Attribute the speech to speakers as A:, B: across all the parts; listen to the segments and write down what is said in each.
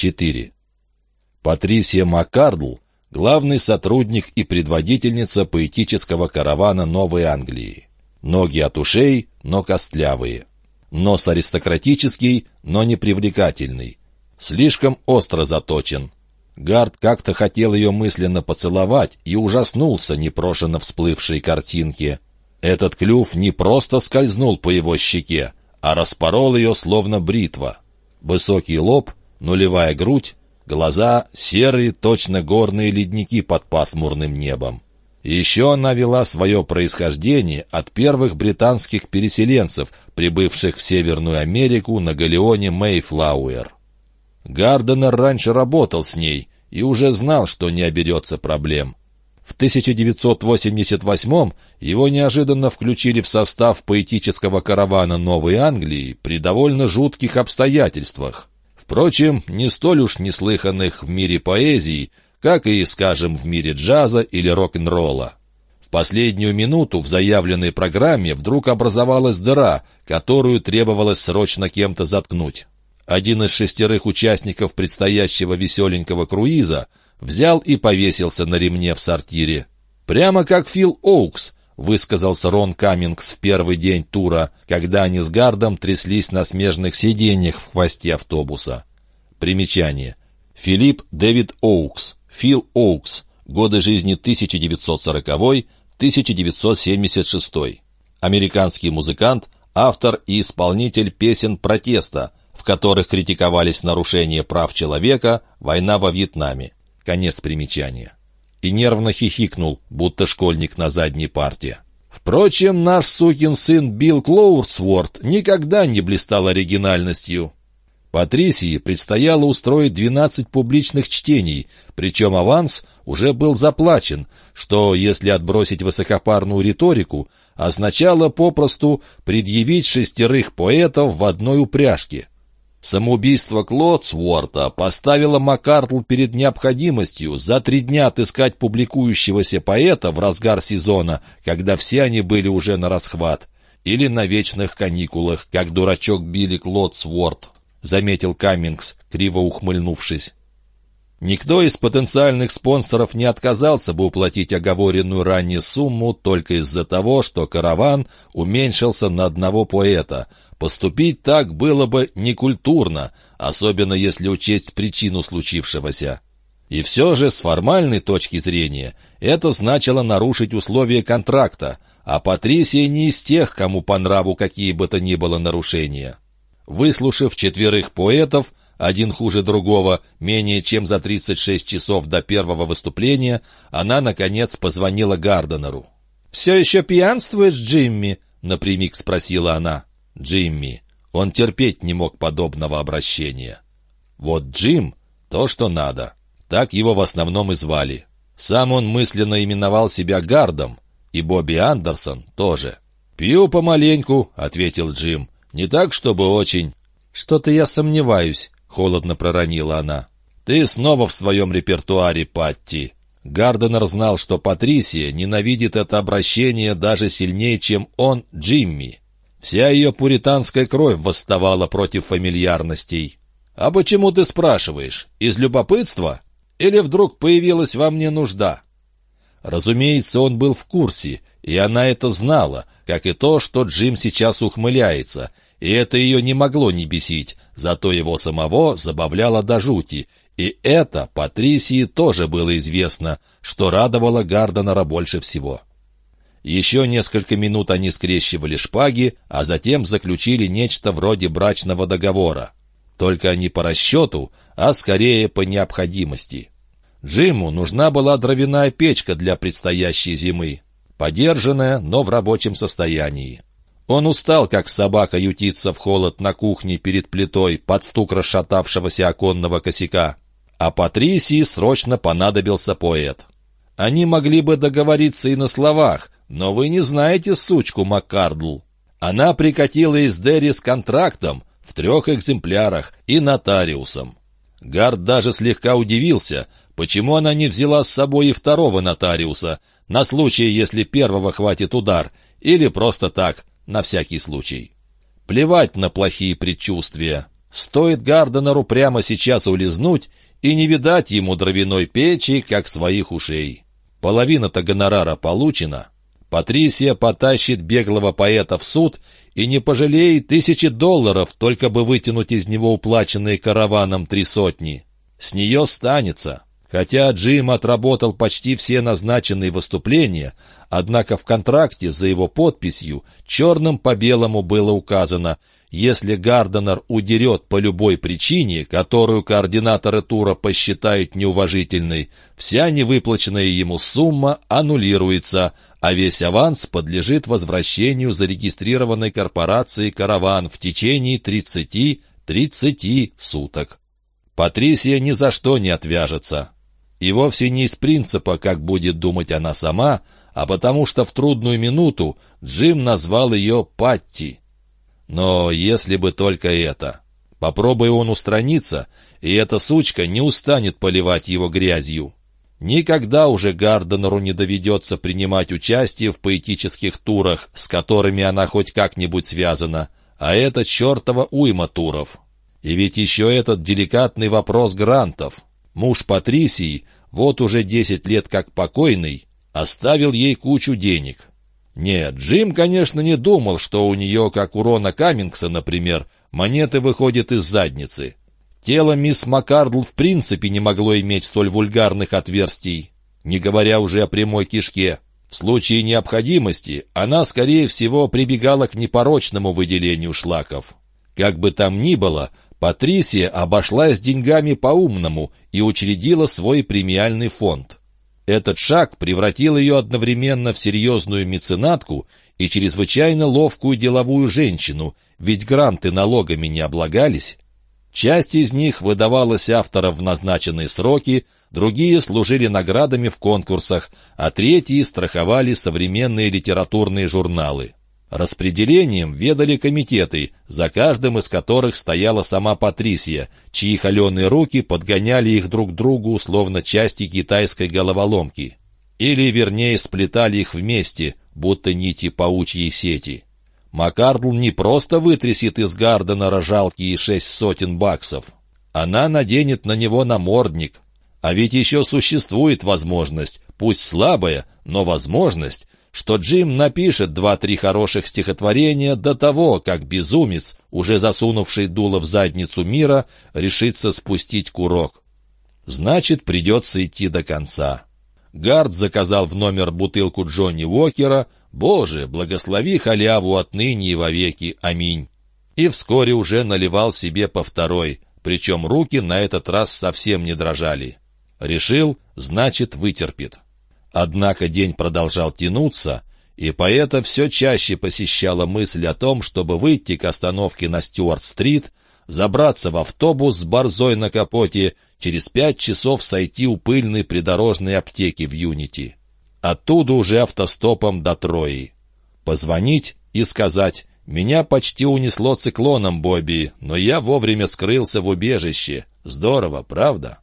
A: 4. Патрисия Маккардл — главный сотрудник и предводительница поэтического каравана Новой Англии. Ноги от ушей, но костлявые. Нос аристократический, но непривлекательный. Слишком остро заточен. Гард как-то хотел ее мысленно поцеловать и ужаснулся непрошено всплывшей картинке. Этот клюв не просто скользнул по его щеке, а распорол ее словно бритва. Высокий лоб, нулевая грудь, глаза серые, точно горные ледники под пасмурным небом. Еще она вела свое происхождение от первых британских переселенцев, прибывших в Северную Америку на галеоне Мэйфлауэр. Гарденер раньше работал с ней и уже знал, что не оберется проблем. В 1988-м его неожиданно включили в состав поэтического каравана Новой Англии при довольно жутких обстоятельствах. Впрочем, не столь уж неслыханных в мире поэзии, как и, скажем, в мире джаза или рок-н-ролла. В последнюю минуту в заявленной программе вдруг образовалась дыра, которую требовалось срочно кем-то заткнуть. Один из 6 участников предстоящего веселенького круиза взял и повесился на ремне в сортире. «Прямо как Фил Оукс», — высказался Рон Каммингс в первый день тура, когда они с Гардом тряслись на смежных сиденьях в хвосте автобуса. Примечание. Филипп Дэвид Оукс, Фил Оукс, годы жизни 1940-1976. Американский музыкант, автор и исполнитель песен протеста, в которых критиковались нарушения прав человека, война во Вьетнаме. Конец примечания. И нервно хихикнул, будто школьник на задней парте. Впрочем, наш сукин сын Билл Клоурсворт никогда не блистал оригинальностью. Патрисии предстояло устроить 12 публичных чтений, причем аванс уже был заплачен, что, если отбросить высокопарную риторику, означало попросту предъявить 6 поэтов в одной упряжке. Самоубийство Клоурсворта поставило Маккардл перед необходимостью за 3 дня отыскать публикующегося поэта в разгар сезона, когда все они были уже на расхват, или на вечных каникулах, как дурачок Билли Клоурсворт, заметил Каммингс, криво ухмыльнувшись. Никто из потенциальных спонсоров не отказался бы уплатить оговоренную ранее сумму только из-за того, что караван уменьшился на 1 поэта. Поступить так было бы некультурно, особенно если учесть причину случившегося. И все же, с формальной точки зрения, это значило нарушить условия контракта, а Патрисия не из тех, кому по нраву какие бы то ни было нарушения. Выслушав 4 поэтов, один хуже другого, менее чем за 36 часов до первого выступления, она, наконец, позвонила Гарденеру. «Все еще пьянствуешь, Джимми?» — напрямик спросила она. Джимми. Он терпеть не мог подобного обращения. Вот Джим — то, что надо. Так его в основном и звали. Сам он мысленно именовал себя Гардом, и Бобби Андерсон тоже. «Пью помаленьку», — ответил Джим. «Не так, чтобы очень». «Что-то я сомневаюсь», — холодно проронила она. «Ты снова в своем репертуаре, Патти». Гарденер знал, что Патрисия ненавидит это обращение даже сильнее, чем он, Джимми. Вся ее пуританская кровь восставала против фамильярностей. «А почему ты спрашиваешь? Из любопытства? Или вдруг появилась во мне нужда?» Разумеется, он был в курсе, и она это знала, как и то, что Джим сейчас ухмыляется, и это ее не могло не бесить, зато его самого забавляло до жути, и это Патрисии тоже было известно, что радовало Гарденера больше всего. Еще несколько минут они скрещивали шпаги, а затем заключили нечто вроде брачного договора. Только не по расчету, а скорее по необходимости. Джиму нужна была дровяная печка для предстоящей зимы, подержанная, но в рабочем состоянии. Он устал, как собака, ютиться в холод на кухне перед плитой под стук расшатавшегося оконного косяка. А Патрисии срочно понадобился поэт. Они могли бы договориться и на словах, но вы не знаете сучку Маккардл. Она прикатила из Дерри с контрактом в 3 экземплярах и нотариусом. Гард даже слегка удивился, почему она не взяла с собой и 2 нотариуса, на случай, если первого хватит удар, или просто так, на всякий случай. Плевать на плохие предчувствия. Стоит Гарденеру прямо сейчас улизнуть, и не видать ему дровяной печи, как своих ушей. Половина-то гонорара получена. Патрисия потащит беглого поэта в суд и не пожалеет $1000, только бы вытянуть из него уплаченные караваном 300. С нее станется. Хотя Джим отработал почти все назначенные выступления, однако в контракте за его подписью черным по белому было указано: если Гарденер удерет по любой причине, которую координаторы тура посчитают неуважительной, вся невыплаченная ему сумма аннулируется, а весь аванс подлежит возвращению зарегистрированной корпорацией «Караван» в течение 30 суток. Патрисия ни за что не отвяжется. И вовсе не из принципа, как будет думать она сама, а потому что в трудную минуту Джим назвал ее Патти. Но если бы только это. Попробуй он устраниться, и эта сучка не устанет поливать его грязью. Никогда уже Гарденеру не доведется принимать участие в поэтических турах, с которыми она хоть как-нибудь связана, а это чертова уйма туров. И ведь еще этот деликатный вопрос грантов. Муж Патрисии, вот уже 10 лет как покойный, оставил ей кучу денег. Нет, Джим, конечно, не думал, что у нее, как у Рона Каммингса, например, монеты выходят из задницы. Тело мисс Маккардл в принципе не могло иметь столь вульгарных отверстий, не говоря уже о прямой кишке. В случае необходимости она, скорее всего, прибегала к непорочному выделению шлаков. Как бы там ни было, Патрисия обошлась деньгами по-умному и учредила свой премиальный фонд. Этот шаг превратил ее одновременно в серьезную меценатку и чрезвычайно ловкую деловую женщину, ведь гранты налогами не облагались. Часть из них выдавалась авторам в назначенные сроки, другие служили наградами в конкурсах, а третьи страховали современные литературные журналы. Распределением ведали комитеты, за каждым из которых стояла сама Патрисия, чьи холеные руки подгоняли их друг к другу, словно части китайской головоломки. Или, вернее, сплетали их вместе, будто нити паучьей сети. Маккардл не просто вытрясет из Гарденера жалкие $600. Она наденет на него намордник. А ведь еще существует возможность, пусть слабая, но возможность, что Джим напишет 2-3 хороших стихотворения до того, как безумец, уже засунувший дуло в задницу мира, решится спустить курок. Значит, придется идти до конца. Гард заказал в номер бутылку Джонни Уокера. «Боже, благослови халяву отныне и вовеки, аминь!» И вскоре уже наливал себе по второй, причем руки на этот раз совсем не дрожали. Решил, значит, вытерпит. Однако день продолжал тянуться, и поэта все чаще посещала мысль о том, чтобы выйти к остановке на Стюарт-стрит, забраться в автобус с борзой на капоте, через 5 часов сойти у пыльной придорожной аптеки в Юнити. Оттуда уже автостопом до Трои. Позвонить и сказать: «Меня почти унесло циклоном, Бобби, но я вовремя скрылся в убежище. Здорово, правда?»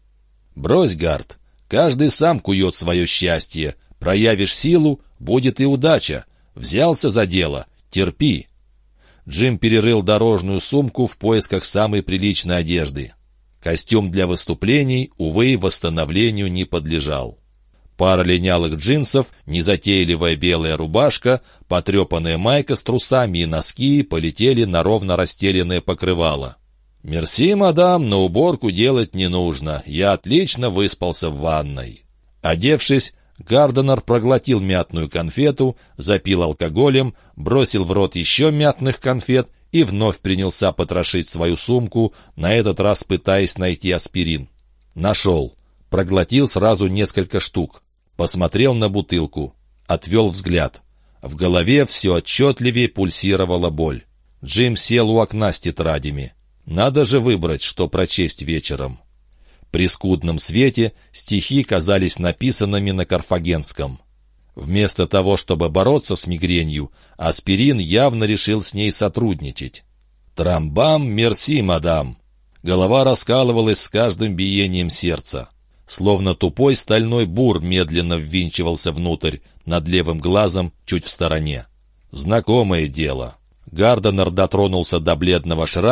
A: «Брось, Гард. Каждый сам кует свое счастье. Проявишь силу — будет и удача. Взялся за дело — терпи». Джим перерыл дорожную сумку в поисках самой приличной одежды. Костюм для выступлений, увы, восстановлению не подлежал. Пара линялых джинсов, незатейливая белая рубашка, потрепанная майка с трусами и носки полетели на ровно расстеленное покрывало. «Мерси, мадам, на уборку делать не нужно. Я отлично выспался в ванной». Одевшись, Гарденер проглотил мятную конфету, запил алкоголем, бросил в рот еще мятных конфет и вновь принялся потрошить свою сумку, на этот раз пытаясь найти аспирин. Нашел. Проглотил сразу несколько штук. Посмотрел на бутылку. Отвел взгляд. В голове все отчетливее пульсировала боль. Джим сел у окна с тетрадями. Надо же выбрать, что прочесть вечером. При скудном свете стихи казались написанными на карфагенском. Вместо того, чтобы бороться с мигренью, аспирин явно решил с ней сотрудничать. «Трамбам, мерси, мадам». Голова раскалывалась с каждым биением сердца. Словно тупой стальной бур медленно ввинчивался внутрь, над левым глазом, чуть в стороне. Знакомое дело. Гарденер дотронулся до бледного шрама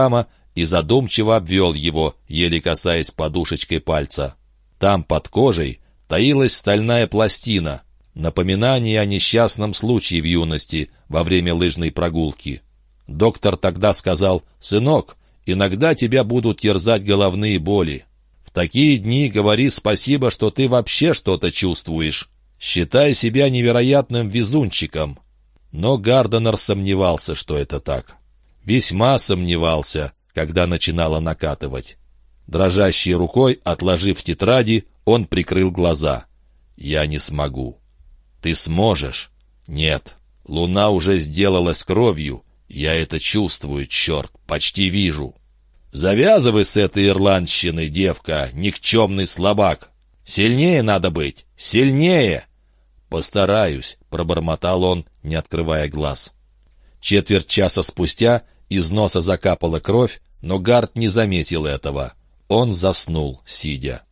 A: и задумчиво обвел его, еле касаясь подушечкой пальца. Там, под кожей, таилась стальная пластина, напоминание о несчастном случае в юности во время лыжной прогулки. Доктор тогда сказал: «Сынок, иногда тебя будут терзать головные боли. В такие дни говори спасибо, что ты вообще что-то чувствуешь. Считай себя невероятным везунчиком». Но Гарденер сомневался, что это так. Весьма сомневался, когда начинало накатывать. Дрожащей рукой, отложив тетради, он прикрыл глаза. «Я не смогу». «Ты сможешь?» «Нет. Луна уже сделалась кровью. Я это чувствую, черт, почти вижу». «Завязывай с этой ирландщиной, девка, никчемный слабак. Сильнее надо быть, сильнее!» «Постараюсь», — пробормотал он, не открывая глаз. Четверть часа спустя из носа закапала кровь, но Гард не заметил этого. Он заснул, сидя.